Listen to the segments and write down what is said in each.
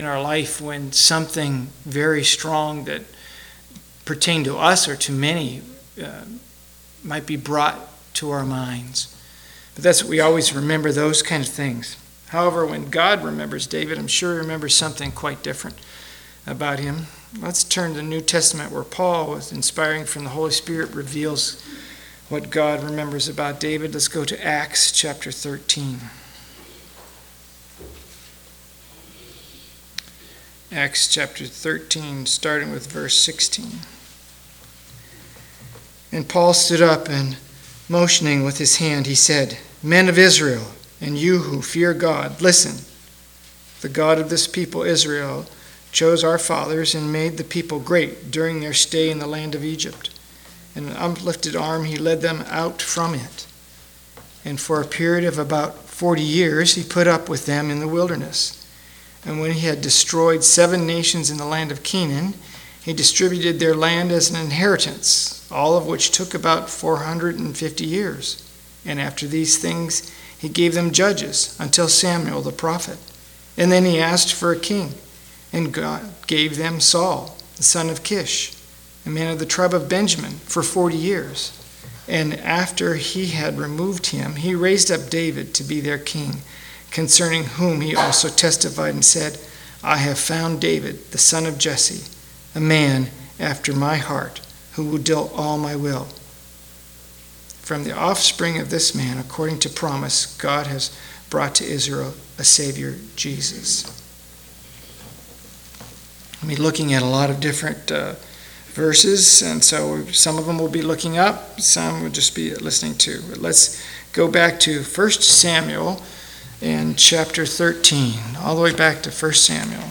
in our life when something very strong that pertained to us or to many might be brought to our minds. But that's what we always remember, those kind of things. However, when God remembers David, I'm sure he remembers something quite different about him. Let's turn to the New Testament where Paul, with inspiring from the Holy Spirit, reveals what God remembers about David. Let's go to Acts chapter 13. Acts chapter 13, starting with verse 16. And Paul stood up and, motioning with his hand, he said, "Men of Israel, and you who fear God, listen. The God of this people, Israel, chose our fathers and made the people great during their stay in the land of Egypt. In an uplifted arm he led them out from it. And for a period of about 40 years he put up with them in the wilderness. And when he had destroyed 7 nations in the land of Canaan, he distributed their land as an inheritance, all of which took about 450 years. And after these things he gave them judges until Samuel the prophet. And then he asked for a king, and God gave them Saul, the son of Kish, a man of the tribe of Benjamin, for 40 years. And after he had removed him, he raised up David to be their king, concerning whom he also testified and said, I have found David, the son of Jesse, a man after my heart, who will do all my will. From the offspring of this man, according to promise, God has brought to Israel a Savior, Jesus." I'll be looking at a lot of different verses, and so some of them will be looking up, some will just be listening to. But let's go back to 1 Samuel in chapter 13, all the way back to 1 Samuel.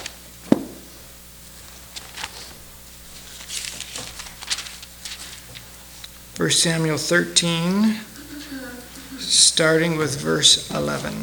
First Samuel 13, starting with verse 11.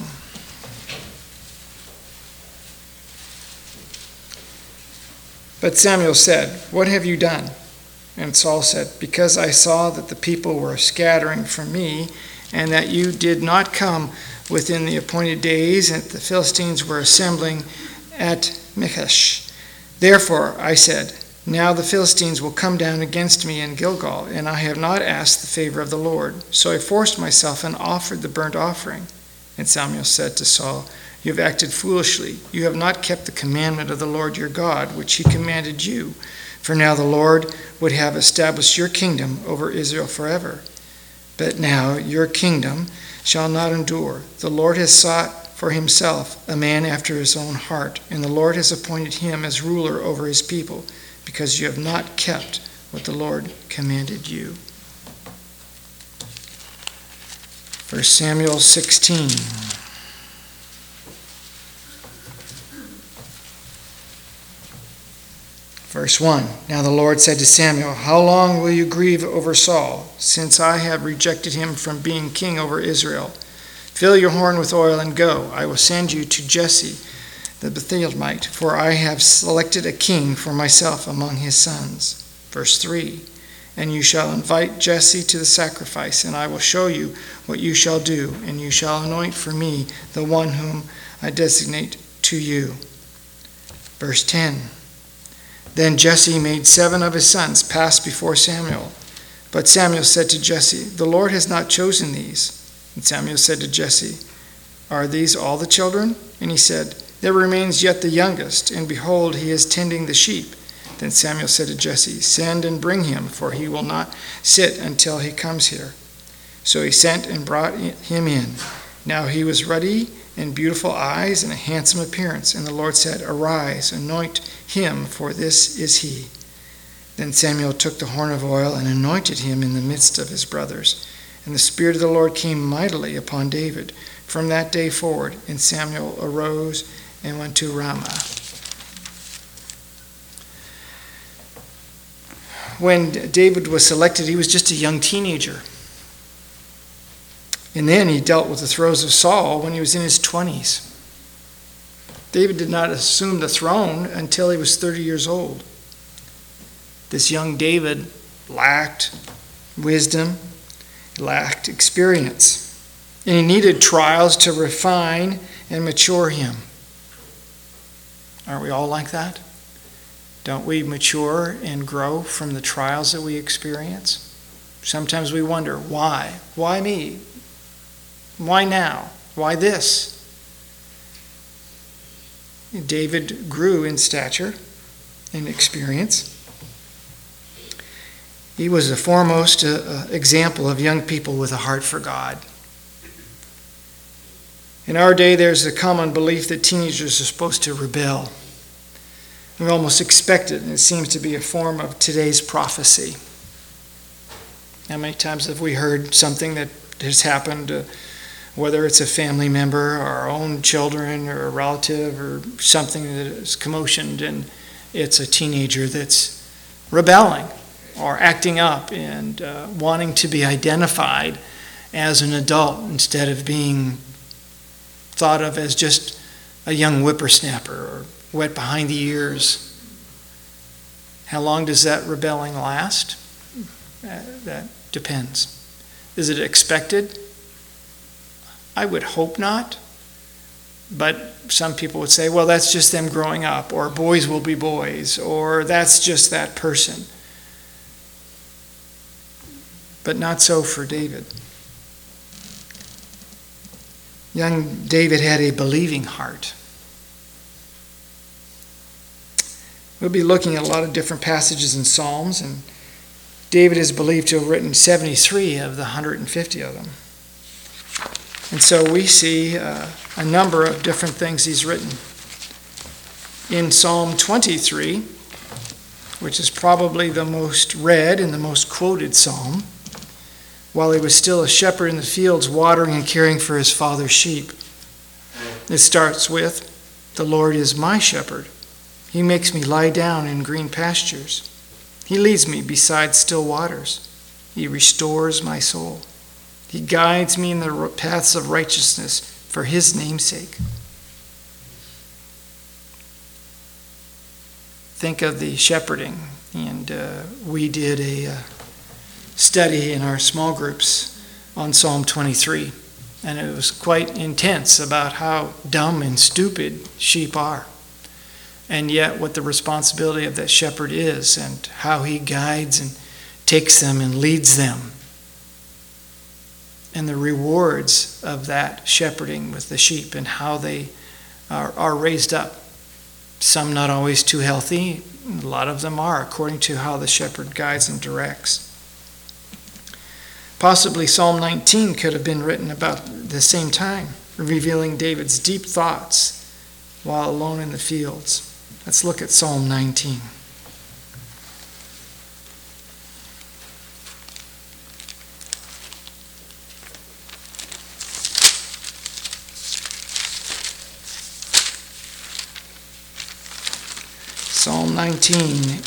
But Samuel said, "What have you done?" And Saul said, "Because I saw that the people were scattering from me, and that you did not come within the appointed days, and the Philistines were assembling at Michmash. Therefore I said, now the Philistines will come down against me in Gilgal, and I have not asked the favor of the Lord. So I forced myself and offered the burnt offering." And Samuel said to Saul, "You have acted foolishly. You have not kept the commandment of the Lord your God, which he commanded you. For now the Lord would have established your kingdom over Israel forever. But now your kingdom shall not endure. The Lord has sought for himself a man after his own heart, and the Lord has appointed him as ruler over his people, because you have not kept what the Lord commanded you." 1 Samuel 16. Verse 1. Now the Lord said to Samuel, "How long will you grieve over Saul, since I have rejected him from being king over Israel? Fill your horn with oil and go. I will send you to Jesse the Bethlehemite, for I have selected a king for myself among his sons." Verse 3. And you shall invite Jesse to the sacrifice, and I will show you what you shall do, and you shall anoint for me the one whom I designate to you. Verse 10. Then Jesse made 7 of his sons pass before Samuel. But Samuel said to Jesse, "The Lord has not chosen these." And Samuel said to Jesse, "Are these all the children?" And he said, "There remains yet the youngest, and behold, he is tending the sheep." Then Samuel said to Jesse, "Send and bring him, for he will not sit until he comes here." So he sent and brought him in. Now he was ruddy and beautiful eyes and a handsome appearance. And the Lord said, "Arise, anoint him, for this is he." Then Samuel took the horn of oil and anointed him in the midst of his brothers. And the Spirit of the Lord came mightily upon David from that day forward. And Samuel arose and went to Ramah. When David was selected, he was just a young teenager. And then he dealt with the throes of Saul when he was in his 20s. David did not assume the throne until he was 30 years old. This young David lacked wisdom, lacked experience, and he needed trials to refine and mature him. Aren't we all like that? Don't we mature and grow from the trials that we experience? Sometimes we wonder, why? Why me? Why now? Why this? David grew in stature and experience. He was the foremost example of young people with a heart for God. In our day, there's a common belief that teenagers are supposed to rebel. We almost expect it, and it seems to be a form of today's prophecy. How many times have we heard something that has happened, whether it's a family member, or our own children, or a relative, or something that is commotioned, and it's a teenager that's rebelling or acting up and wanting to be identified as an adult instead of being thought of as just a young whippersnapper or wet behind the ears. How long does that rebelling last? That depends. Is it expected? I would hope not. But some people would say, well, that's just them growing up, or boys will be boys, or that's just that person. But not so for David. Young David had a believing heart. We'll be looking at a lot of different passages in Psalms, and David is believed to have written 73 of the 150 of them. And so we see a number of different things he's written. In Psalm 23, which is probably the most read and the most quoted psalm, while he was still a shepherd in the fields, watering and caring for his father's sheep. It starts with, "The Lord is my shepherd. He makes me lie down in green pastures. He leads me beside still waters. He restores my soul. He guides me in the paths of righteousness for his name's sake." Think of the shepherding. And we did a study in our small groups on Psalm 23. And it was quite intense about how dumb and stupid sheep are. And yet what the responsibility of that shepherd is, and how he guides and takes them and leads them. And the rewards of that shepherding with the sheep and how they are raised up. Some not always too healthy. A lot of them are, according to how the shepherd guides and directs. Possibly Psalm 19 could have been written about the same time, revealing David's deep thoughts while alone in the fields. Let's look at Psalm 19. Psalm 19,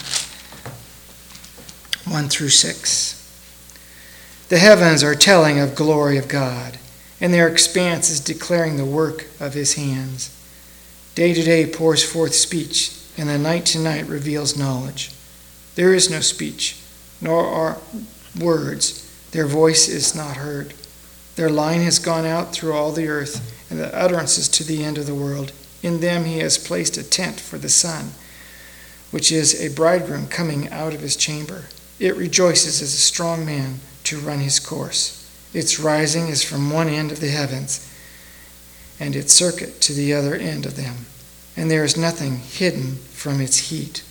1 through 6. The heavens are telling of glory of God, and their expanse is declaring the work of his hands. Day to day pours forth speech, and the night to night reveals knowledge. There is no speech, nor are words. Their voice is not heard. Their line has gone out through all the earth, and the utterances to the end of the world. In them he has placed a tent for the sun, which is a bridegroom coming out of his chamber. It rejoices as a strong man to run his course. Its rising is from one end of the heavens, and its circuit to the other end of them, and there is nothing hidden from its heat.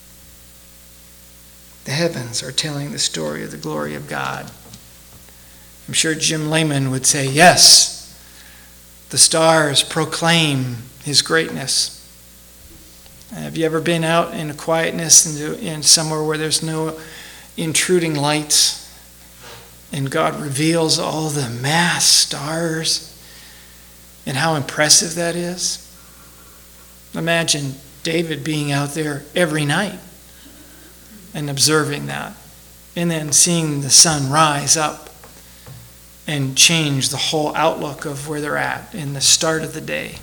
The heavens are telling the story of the glory of God. I'm sure Jim Lehman would say, yes, the stars proclaim his greatness. Have you ever been out in a quietness in somewhere where there's no intruding lights, and God reveals all the mass stars and how impressive that is? Imagine David being out there every night and observing that, and then seeing the sun rise up and change the whole outlook of where they're at in the start of the day.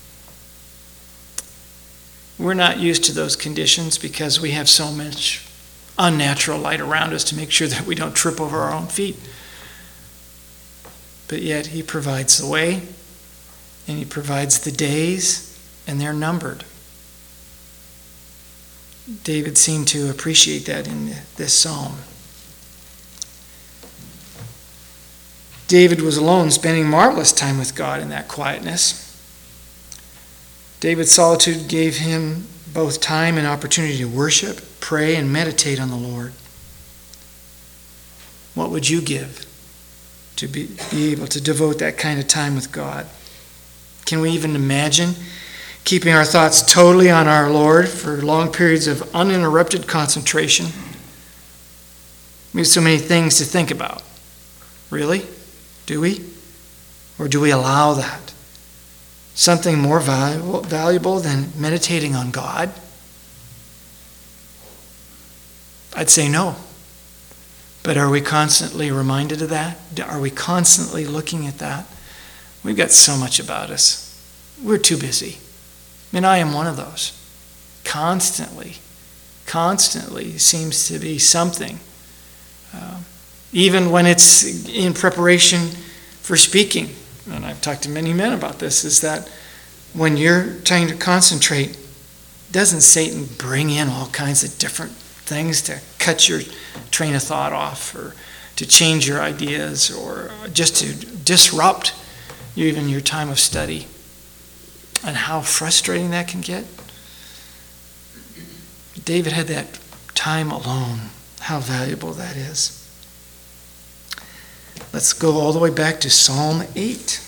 We're not used to those conditions because we have so much unnatural light around us to make sure that we don't trip over our own feet. But yet he provides the way, and he provides the days, and they're numbered. David seemed to appreciate that in this psalm. David was alone, spending marvelous time with God in that quietness. David's solitude gave him both time and opportunity to worship, pray, and meditate on the Lord. What would you give to be able to devote that kind of time with God? Can we even imagine keeping our thoughts totally on our Lord for long periods of uninterrupted concentration? We have so many things to think about. Really? Do we? Or do we allow that? Something more valuable than meditating on God? I'd say no. But are we constantly reminded of that? Are we constantly looking at that? We've got so much about us. We're too busy. And I am one of those. Constantly seems to be something. Even when it's in preparation for speaking, and I've talked to many men about this, is that when you're trying to concentrate, doesn't Satan bring in all kinds of different things to cut your train of thought off, or to change your ideas, or just to disrupt even your time of study? And how frustrating that can get. David had that time alone. How valuable that is. Let's go all the way back to Psalm 8.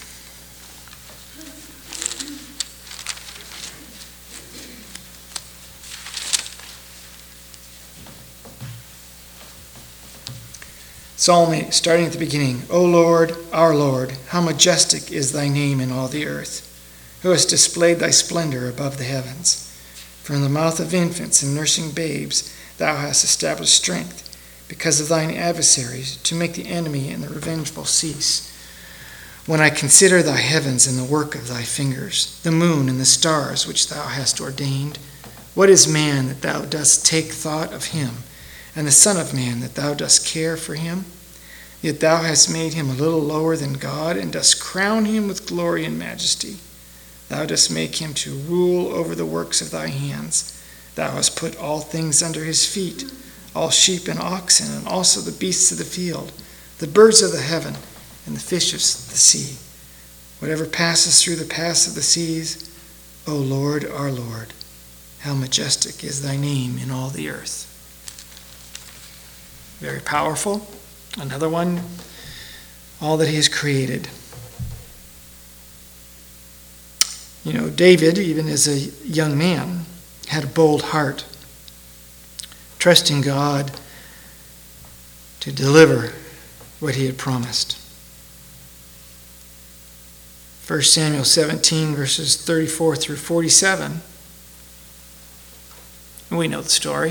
Psalm 8, starting at the beginning. O Lord, our Lord, how majestic is thy name in all the earth, who hast displayed thy splendor above the heavens. From the mouth of infants and nursing babes thou hast established strength, because of thine adversaries, to make the enemy and the revengeful cease. When I consider thy heavens and the work of thy fingers, the moon and the stars which thou hast ordained, what is man that thou dost take thought of him, and the son of man that thou dost care for him? Yet thou hast made him a little lower than God, and dost crown him with glory and majesty. Thou dost make him to rule over the works of thy hands. Thou hast put all things under his feet, all sheep and oxen, and also the beasts of the field, the birds of the heaven, and the fish of the sea. Whatever passes through the paths of the seas, O Lord, our Lord, how majestic is thy name in all the earth. Very powerful. Another one, all that he has created. You know, David, even as a young man, had a bold heart, trusting God to deliver what he had promised. 1 Samuel 17, verses 34 through 47. We know the story.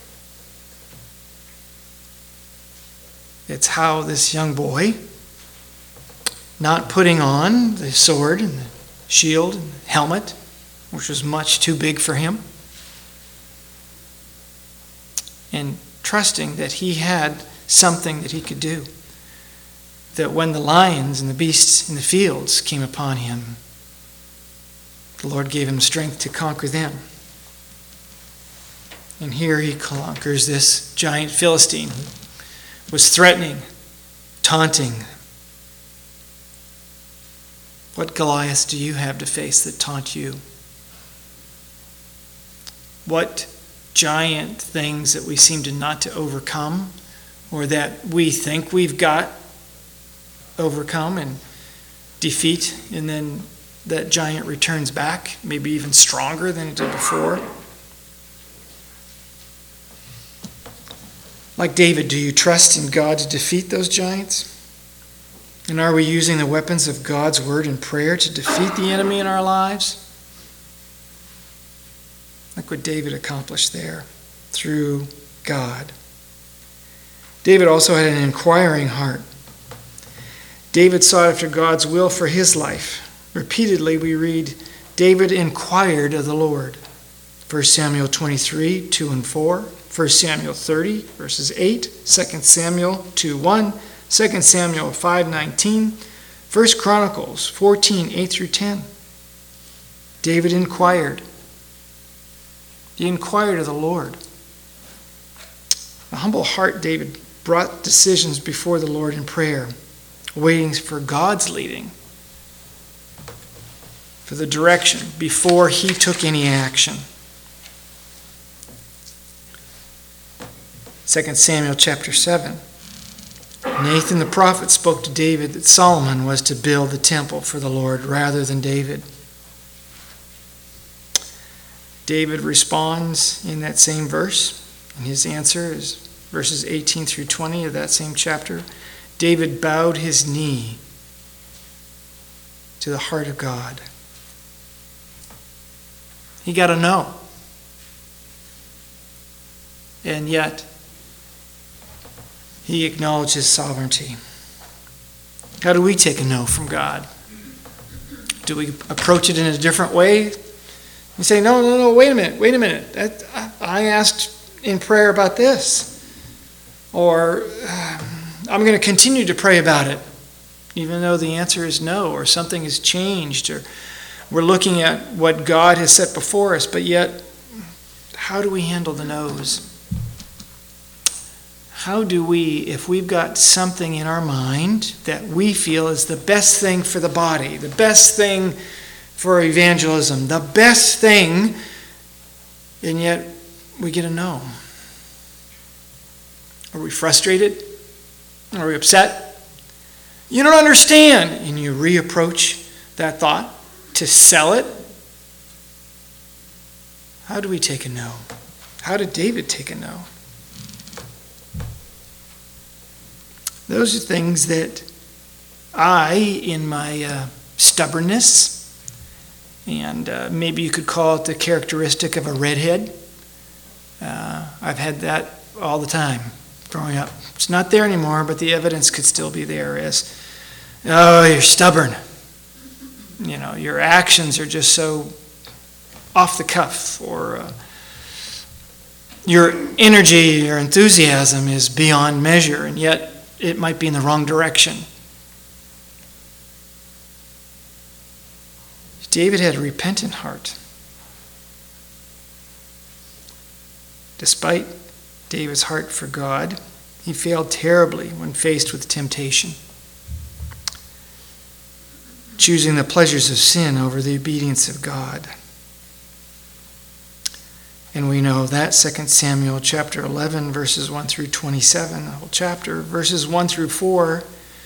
It's how this young boy, not putting on the sword and the shield and the helmet, which was much too big for him, and trusting that he had something that he could do, that when the lions and the beasts in the fields came upon him, the Lord gave him strength to conquer them. And here he conquers this giant Philistine who was threatening, taunting. What Goliaths do you have to face that taunt you? What giant things that we seem to not to overcome, or that we think we've got overcome and defeat, and then that giant returns back, maybe even stronger than it did before? Like David, do you trust in God to defeat those giants? And are we using the weapons of God's word and prayer to defeat the enemy in our lives? Like what David accomplished there through God. David also had an inquiring heart. David sought after God's will for his life. Repeatedly we read, David inquired of the Lord. 1 Samuel 23, 2 and 4. 1 Samuel 30, verses 8. 2 Samuel 2:1. 2 Samuel 5:19. 1 Chronicles 14, 8 through 10. David inquired. He inquired of the Lord. A humble heart, David brought decisions before the Lord in prayer, waiting for God's leading, for the direction before he took any action. 2 Samuel chapter 7. Nathan the prophet spoke to David that Solomon was to build the temple for the Lord rather than David. David responds in that same verse, and his answer is verses 18 through 20 of that same chapter. David bowed his knee to the heart of God. He got a no. And yet, he acknowledged his sovereignty. How do we take a no from God? Do we approach it in a different way? We say, no, wait a minute. I asked in prayer about this. Or I'm going to continue to pray about it, even though the answer is no, or something has changed, or we're looking at what God has set before us, but yet, how do we handle the no's? How do we, if we've got something in our mind that we feel is the best thing for the body, the best thing for evangelism, the best thing, and yet we get a no? Are we frustrated? Are we upset? You don't understand. And you reapproach that thought to sell it. How do we take a no? How did David take a no? Those are things that I, in my stubbornness, and maybe you could call it the characteristic of a redhead. I've had that all the time growing up. It's not there anymore, but the evidence could still be there as, oh, you're stubborn. You know, your actions are just so off the cuff, or your energy, your enthusiasm is beyond measure, and yet it might be in the wrong direction. David had a repentant heart. Despite David's heart for God, he failed terribly when faced with temptation, choosing the pleasures of sin over the obedience of God. And we know that 2 Samuel chapter 11, verses 1 through 27, the whole chapter, verses 1 through 4,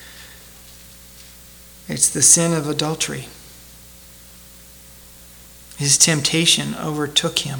it's the sin of adultery. His temptation overtook him.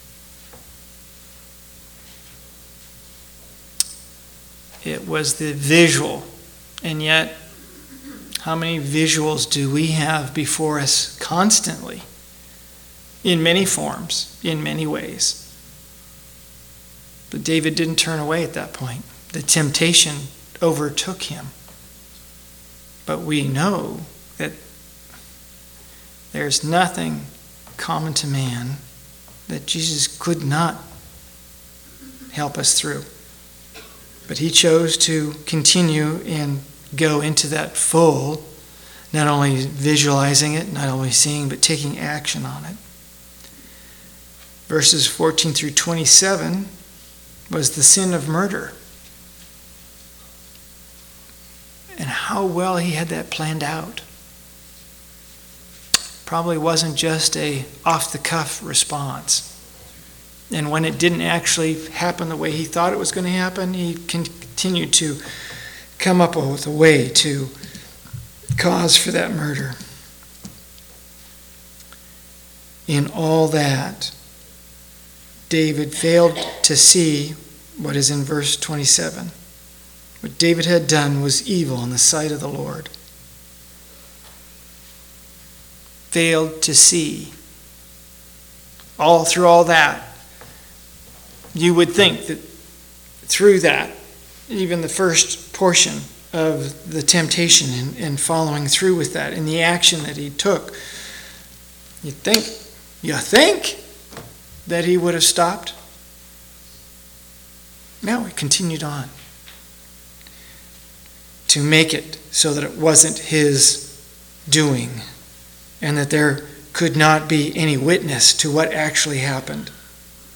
It was the visual, and yet how many visuals do we have before us constantly? In many forms, in many ways. But David didn't turn away at that point. The temptation overtook him. But we know that there's nothing common to man that Jesus could not help us through. But he chose to continue and go into that full, not only visualizing it, not only seeing, but taking action on it. Verses 14 through 27 was the sin of murder. And how well he had that planned out. Probably wasn't just a off-the-cuff response. And when it didn't actually happen the way he thought it was going to happen, he continued to come up with a way to cause for that murder. In all that, David failed to see what is in verse 27. What David had done was evil in the sight of the Lord. Failed to see. All through all that, you would think that through that, even the first portion of the temptation and following through with that, and the action that he took, you think that he would have stopped? No, he continued on to make it so that it wasn't his doing and that there could not be any witness to what actually happened.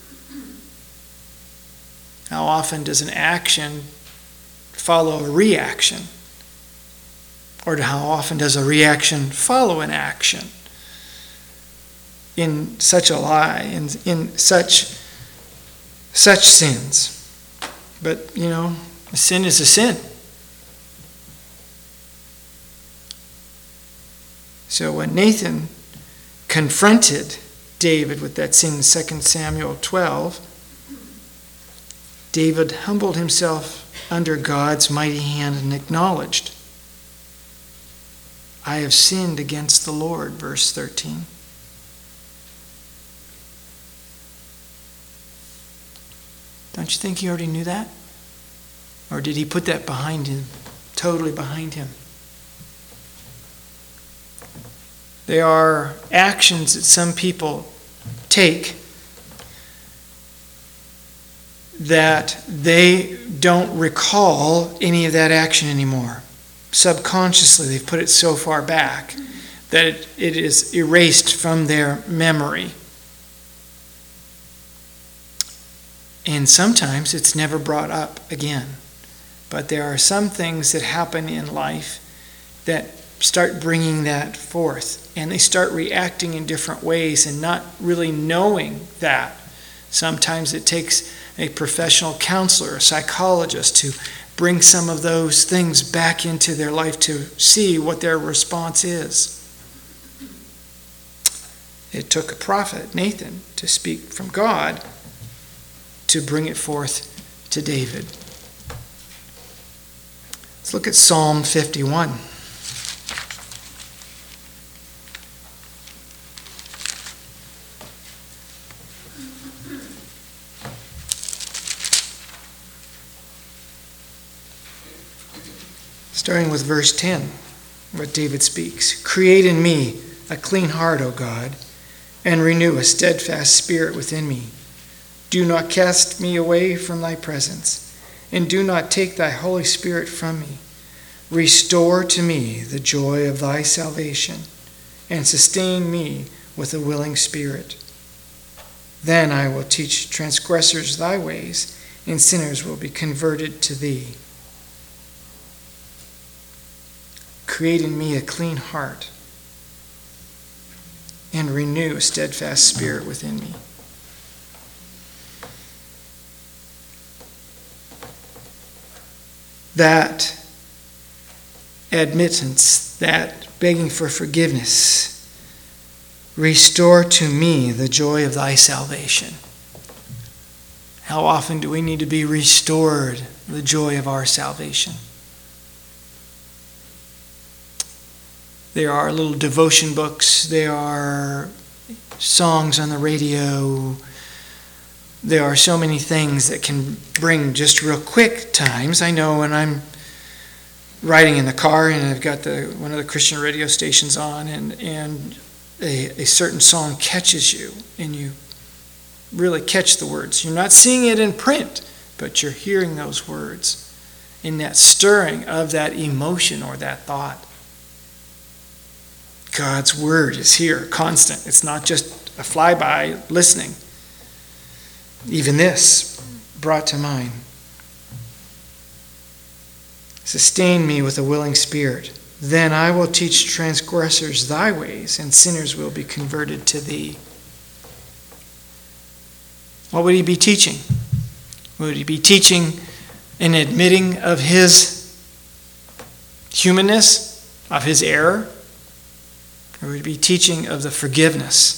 How often does an action follow a reaction? Or how often does a reaction follow an action? In such a lie, in such sins. But, a sin is a sin. So when Nathan confronted David with that sin in 2 Samuel 12, David humbled himself under God's mighty hand and acknowledged, I have sinned against the Lord, verse 13. Don't you think he already knew that? Or did he put that behind him, totally behind him? There are actions that some people take that they don't recall any of that action anymore. Subconsciously, they've put it so far back that it is erased from their memory. And sometimes it's never brought up again. But there are some things that happen in life that start bringing that forth. And they start reacting in different ways and not really knowing that. Sometimes it takes a professional counselor, a psychologist, to bring some of those things back into their life to see what their response is. It took a prophet, Nathan, to speak from God to bring it forth to David. Let's look at Psalm 51. Starting with verse 10, what David speaks. Create in me a clean heart, O God, and renew a steadfast spirit within me. Do not cast me away from thy presence, and do not take thy Holy Spirit from me. Restore to me the joy of thy salvation, and sustain me with a willing spirit. Then I will teach transgressors thy ways, and sinners will be converted to thee. Create in me a clean heart, and renew a steadfast spirit within me. That admittance, that begging for forgiveness, restore to me the joy of thy salvation. How often do we need to be restored the joy of our salvation? There are little devotion books, there are songs on the radio, there are so many things that can bring just real quick times. I know when I'm riding in the car and I've got one of the Christian radio stations on and a certain song catches you and you really catch the words. You're not seeing it in print, but you're hearing those words in that stirring of that emotion or that thought. God's word is here, constant. It's not just a flyby listening. Even this brought to mind. Sustain me with a willing spirit. Then I will teach transgressors thy ways, and sinners will be converted to thee. What would he be teaching? Would he be teaching and admitting of his humanness, of his error? Or would he be teaching of the forgiveness?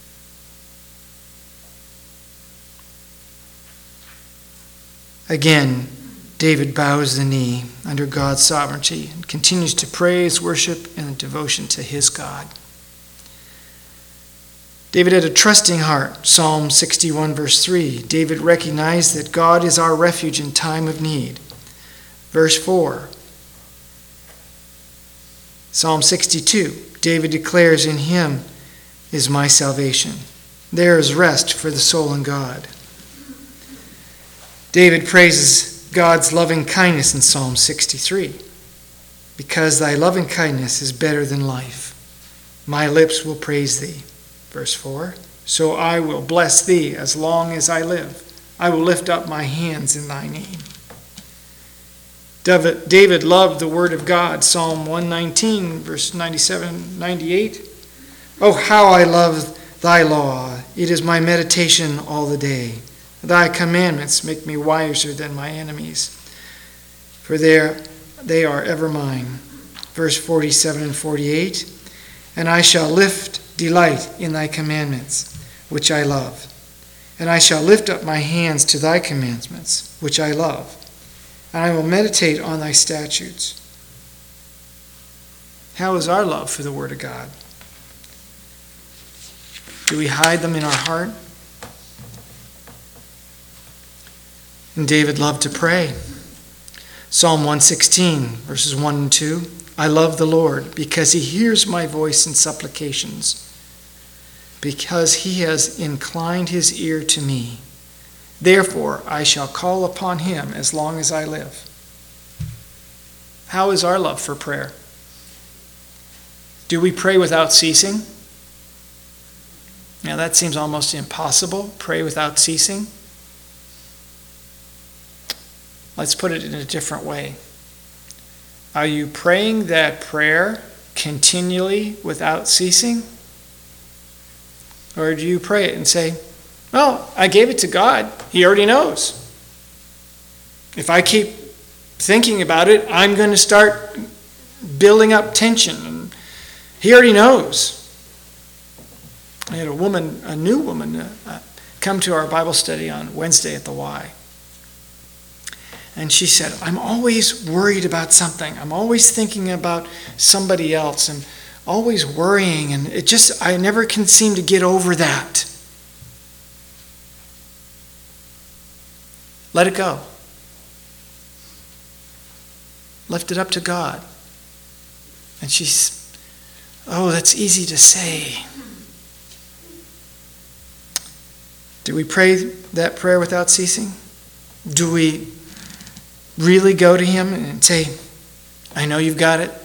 Again, David bows the knee under God's sovereignty and continues to praise, worship, and devotion to his God. David had a trusting heart. Psalm 61 verse 3. David recognized that God is our refuge in time of need. Verse 4. Psalm 62. David declares, in him is my salvation. There is rest for the soul in God. David praises God's loving kindness in Psalm 63. Because thy loving kindness is better than life, my lips will praise thee. Verse 4. So I will bless thee as long as I live. I will lift up my hands in thy name. David loved the word of God. Psalm 119, verse 97, 98. Oh, how I love thy law. It is my meditation all the day. Thy commandments make me wiser than my enemies, for they are ever mine. Verse 47 and 48. And I shall delight in thy commandments, which I love. And I shall lift up my hands to thy commandments, which I love. And I will meditate on thy statutes. How is our love for the Word of God? Do we hide them in our heart? And David loved to pray. Psalm 116, verses 1 and 2. I love the Lord because he hears my voice in supplications, because he has inclined his ear to me. Therefore, I shall call upon him as long as I live. How is our love for prayer? Do we pray without ceasing? Now, that seems almost impossible. Pray without ceasing. Let's put it in a different way. Are you praying that prayer continually without ceasing? Or do you pray it and say, well, I gave it to God. He already knows. If I keep thinking about it, I'm going to start building up tension. And he already knows. I had a new woman, come to our Bible study on Wednesday at the Y. And she said, I'm always worried about something. I'm always thinking about somebody else and always worrying. And I never can seem to get over that. Let it go. Lift it up to God. And that's easy to say. Do we pray that prayer without ceasing? Do we really go to him and say, I know you've got it.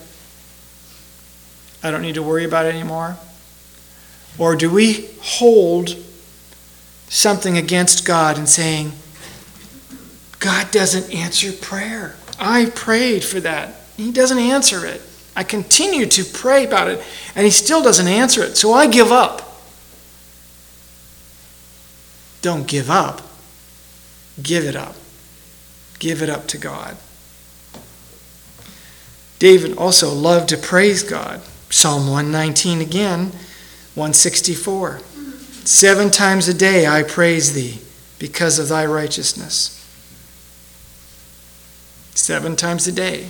I don't need to worry about it anymore? Or do we hold something against God and saying, God doesn't answer prayer. I prayed for that. He doesn't answer it. I continue to pray about it, and he still doesn't answer it, so I give up. Don't give up. Give it up. Give it up to God. David also loved to praise God. Psalm 119 again, 164. 7 times a day I praise thee because of thy righteousness. 7 times a day.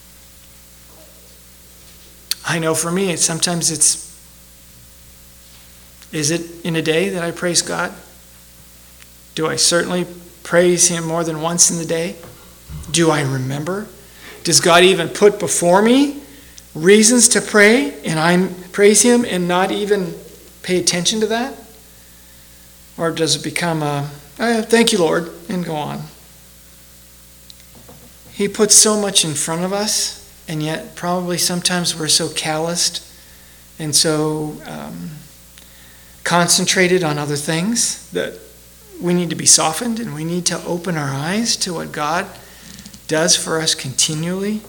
I know for me, sometimes is it in a day that I praise God? Do I certainly praise him more than once in the day? Do I remember? Does God even put before me reasons to pray and I praise him and not even pay attention to that? Or does it become thank you, Lord, and go on? He puts so much in front of us, and yet probably sometimes we're so calloused and so concentrated on other things that we need to be softened and we need to open our eyes to what God does for us continually.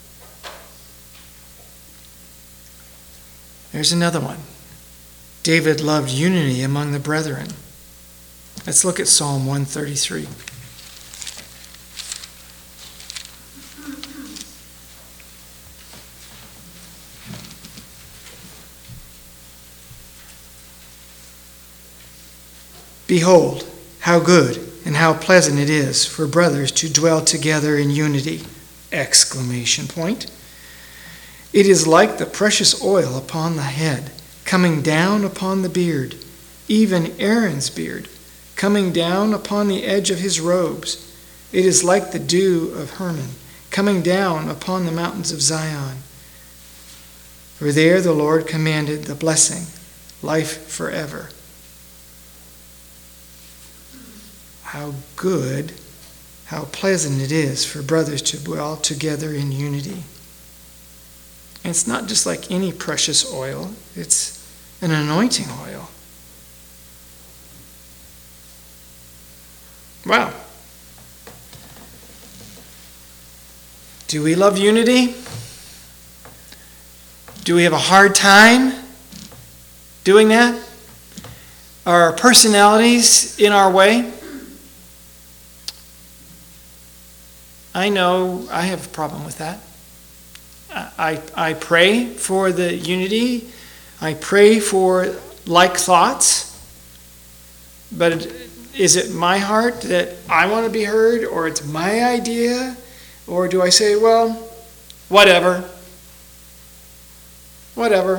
There's another one. David loved unity among the brethren. Let's look at Psalm 133. Behold, how good and how pleasant it is for brothers to dwell together in unity! Exclamation point. It is like the precious oil upon the head, coming down upon the beard, even Aaron's beard, coming down upon the edge of his robes. It is like the dew of Hermon, coming down upon the mountains of Zion. For there the Lord commanded the blessing, life forever. How good, how pleasant it is for brothers to dwell together in unity. And it's not just like any precious oil, it's an anointing oil. Wow. Do we love unity? Do we have a hard time doing that? Are our personalities in our way? I know I have a problem with that. I pray for the unity. I pray for like thoughts. But is it my heart that I want to be heard, or it's my idea? Or do I say, well, whatever. Whatever.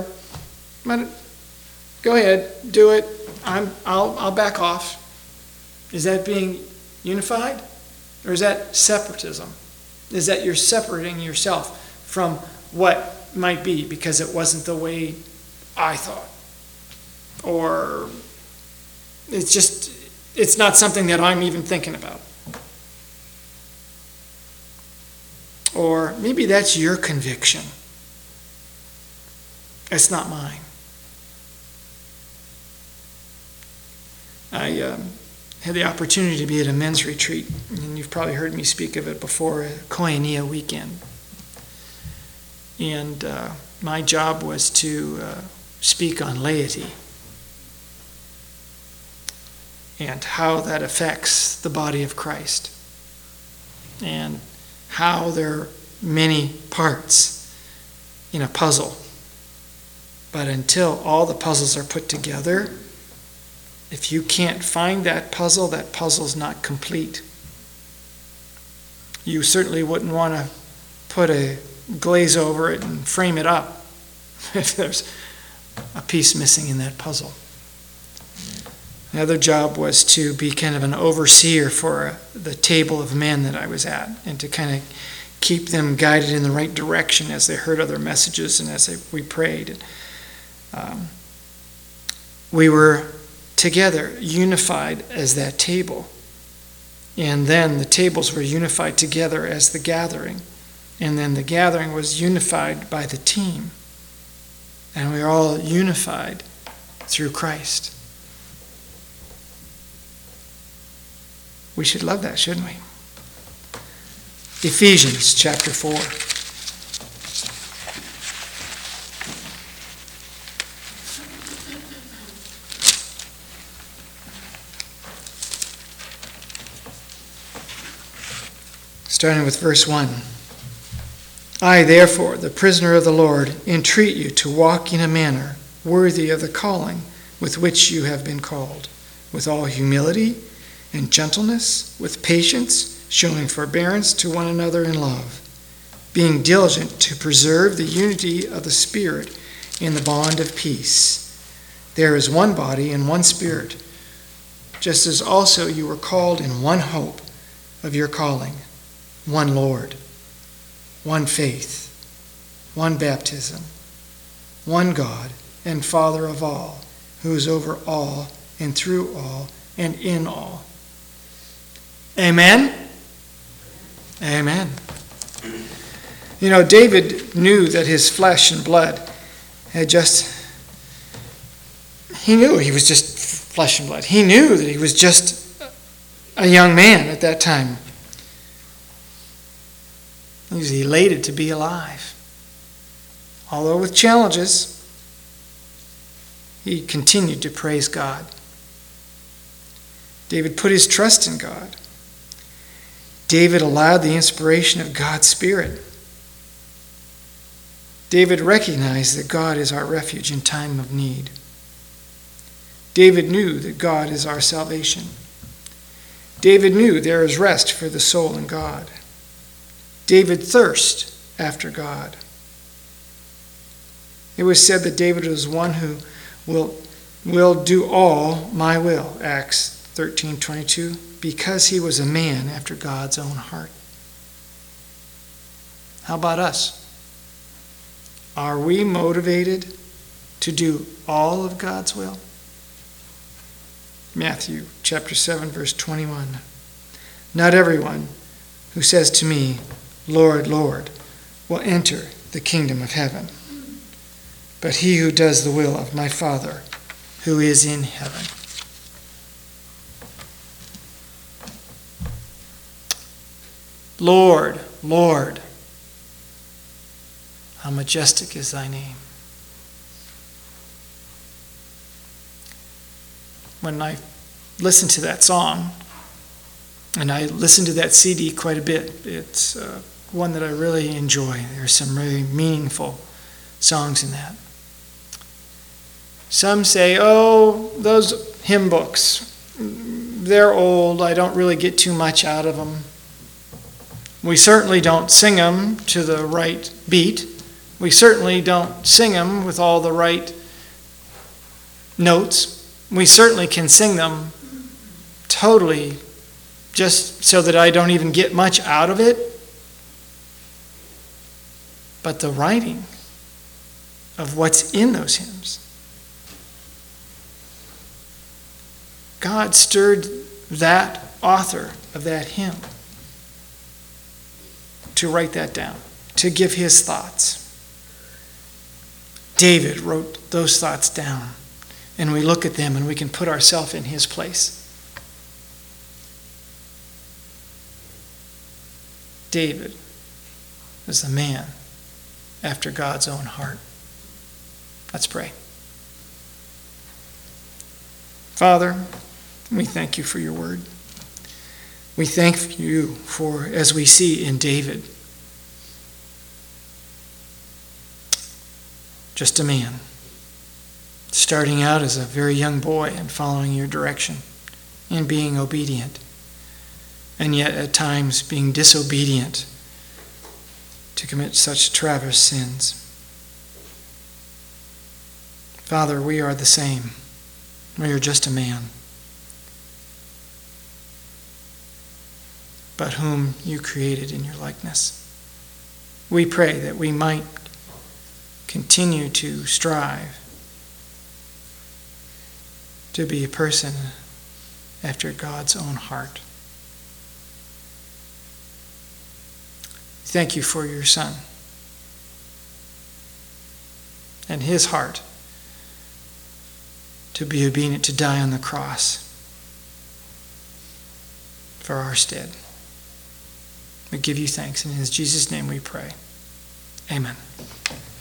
Go ahead, do it. I'll back off. Is that being unified? Or is that separatism? Is that you're separating yourself from what might be because it wasn't the way I thought? Or it's not something that I'm even thinking about. Or maybe that's your conviction. It's not mine. I had the opportunity to be at a men's retreat, and you've probably heard me speak of it before, a Koinonia weekend. And my job was to speak on laity and how that affects the body of Christ, and how there are many parts in a puzzle. But until all the puzzles are put together, if you can't find that puzzle's not complete. You certainly wouldn't want to put a glaze over it and frame it up if there's a piece missing in that puzzle. The other job was to be kind of an overseer for the table of men that I was at, and to kind of keep them guided in the right direction as they heard other messages and as we prayed. We were together, unified as that table. And then the tables were unified together as the gathering. And then the gathering was unified by the team. And we are all unified through Christ. We should love that, shouldn't we? Ephesians chapter 4. Starting with verse 1. I, therefore, the prisoner of the Lord, entreat you to walk in a manner worthy of the calling with which you have been called, with all humility and gentleness, with patience, showing forbearance to one another in love, being diligent to preserve the unity of the Spirit in the bond of peace. There is one body and one Spirit, just as also you were called in one hope of your calling, one Lord, one faith, one baptism, one God and Father of all, who is over all and through all and in all. Amen? Amen. You know, David knew that his flesh and blood had he knew he was just flesh and blood. He knew that he was just a young man at that time. He was elated to be alive. Although with challenges, he continued to praise God. David put his trust in God. David allowed the inspiration of God's Spirit. David recognized that God is our refuge in time of need. David knew that God is our salvation. David knew there is rest for the soul in God. David thirsted after God. It was said that David was one who will do all my will, Acts 13:22, because he was a man after God's own heart. How about us? Are we motivated to do all of God's will? Matthew chapter 7, verse 21. Not everyone who says to me, Lord, Lord, will enter the kingdom of heaven, but he who does the will of my Father who is in heaven. Lord, Lord, how majestic is thy name. When I listen to that song, and I listen to that CD quite a bit, it's one that I really enjoy. There's some really meaningful songs in that. Some say, oh, those hymn books, they're old. I don't really get too much out of them. We certainly don't sing them to the right beat. We certainly don't sing them with all the right notes. We certainly can sing them totally just so that I don't even get much out of it. But the writing of what's in those hymns, God stirred that author of that hymn to write that down, to give his thoughts. David wrote those thoughts down, and we look at them and we can put ourselves in his place. David is a man after God's own heart. Let's pray. Father, we thank you for your word. We thank you for, as we see in David, just a man, starting out as a very young boy and following your direction and being obedient, and yet at times being disobedient to commit such tragic sins. Father, we are the same. We are just a man, but whom you created in your likeness. We pray that we might continue to strive to be a person after God's own heart. Thank you for your Son and his heart to be obedient, to die on the cross for our stead. We give you thanks, and in Jesus' name we pray. Amen.